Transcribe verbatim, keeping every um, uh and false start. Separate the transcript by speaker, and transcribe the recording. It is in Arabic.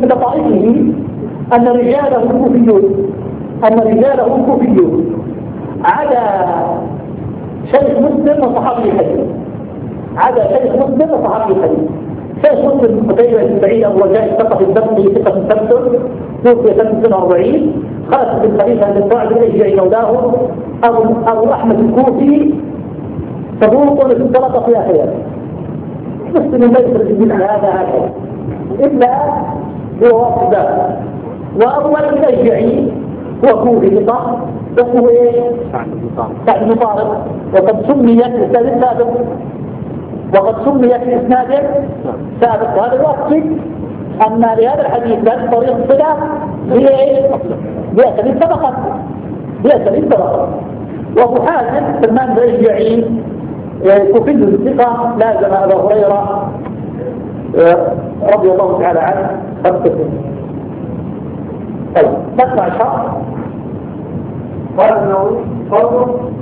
Speaker 1: من لطائفه أن رجاله كوفيون أن رجاله كوفيون عدا شيخ مسلم وصحابي الحديث عدا شيخ مسلم وصحابي الحديث. شيخ مسلم قتيبة بن سعيد أبو رجاء الثقفي الدمشقي ثقة ثبت توفي سنة اثنين وأربعين. خالد بن خليفة بن سعد الأشجعي مولاه أبو أبو أحمد الكوفي صدوق اختلط في آخره. مسلم لا يخرج من هذا هكذا إلا بواسطة ذلك. وأول الأشجعي هو كوفي ثقة بس هو إيه؟ سعد بن طارق. وقد سميت الإسناد السابق وقد سميت الإسناد السابق. وهذا يؤكد أن لهذا الحديث ذات طريق صلة هي إيه؟ بأساليب سبقت بأساليب سبقت. وأبو حازم سلمان الأشجعي كوفي الثقة لازم أبا هريرة رضي الله تعالى عنه خمسة. طيب نسمع الشرح. قال النووي